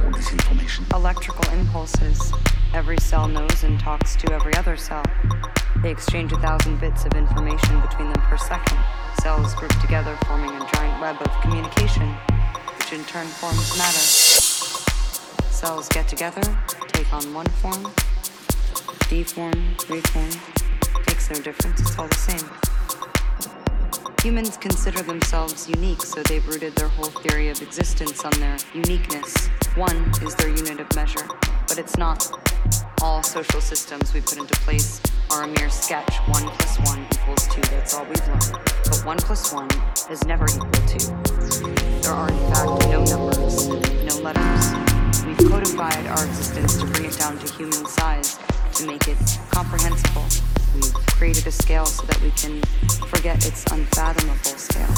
all this information? Electrical impulses. Every cell knows and talks to every other cell. They exchange 1,000 bits of information between them per second. Cells group together, forming a giant web of communication, which in turn forms matter. Cells get together, take on one form, deform, reform. Makes no difference, it's all the same. Humans consider themselves unique, so they've rooted their whole theory of existence on their uniqueness. One is their unit of measure, but it's not. All social systems we put into place are a mere sketch. 1 + 1 = 2, that's all we've learned. But 1 + 1 is never equal to. There are in fact no numbers, no letters. We've codified our existence to bring it down to human size, to make it comprehensible. We've created a scale so that we can forget its unfathomable scale.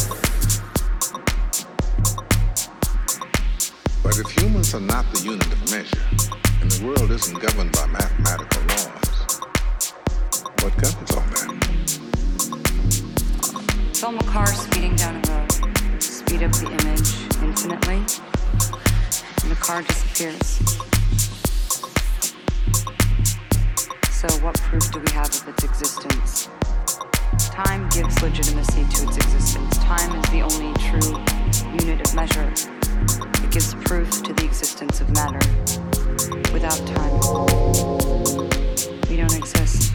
But if humans are not the unit of measure, and the world isn't governed by mathematical laws, what governs all that? Film a car speeding down a road. Speed up the image infinitely, and the car disappears. So what proof do we have of its existence? Time gives legitimacy to its existence. Time is the only true unit of measure. It gives proof to the existence of matter. Without time, we don't exist.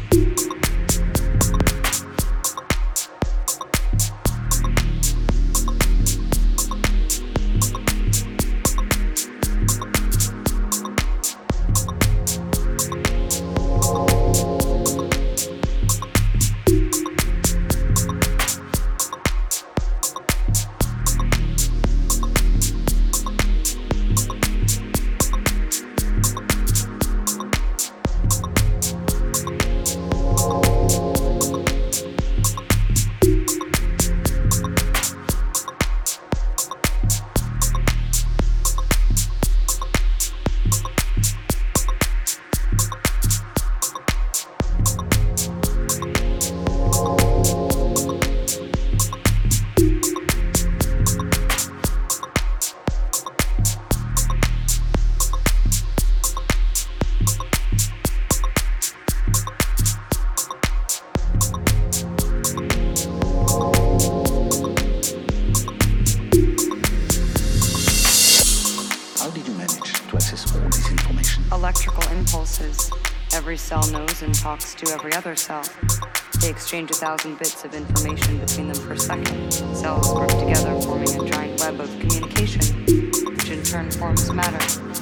Electrical impulses. Every cell knows and talks to every other cell. They exchange 1,000 bits of information between them per second. Cells group together, forming a giant web of communication, which in turn forms matter.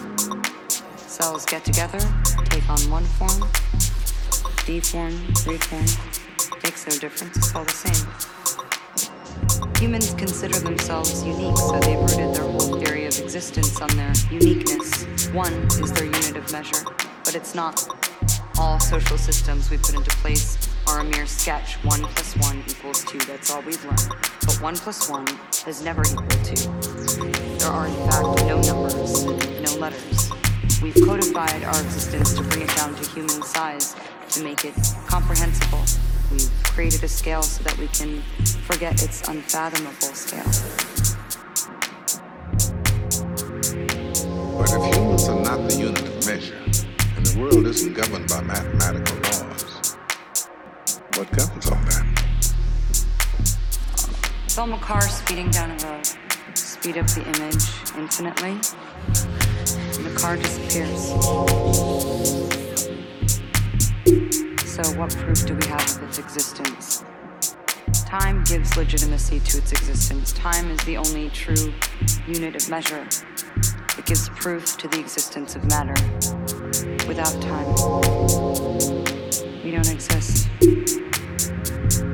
Cells get together, take on one form, deform, reform. Makes no difference, it's all the same. Humans consider themselves unique, so they've rooted their whole theory of existence on their uniqueness. One is their unit of measure, but it's not. All social systems we put into place are a mere sketch. 1 + 1 = 2, that's all we've learned. But 1 + 1 is never equal to. There are in fact no numbers, no letters. We've codified our existence to bring it down to human size, to make it comprehensible. We've created a scale so that we can forget its unfathomable scale. But if humans are not the unit of measure, and the world isn't governed by mathematical laws, what governs all that? Film a car speeding down a road. Speed up the image infinitely, and the car disappears. So what proof do we have of its existence? Time gives legitimacy to its existence. Time is the only true unit of measure. It gives proof to the existence of matter. Without time, we don't exist.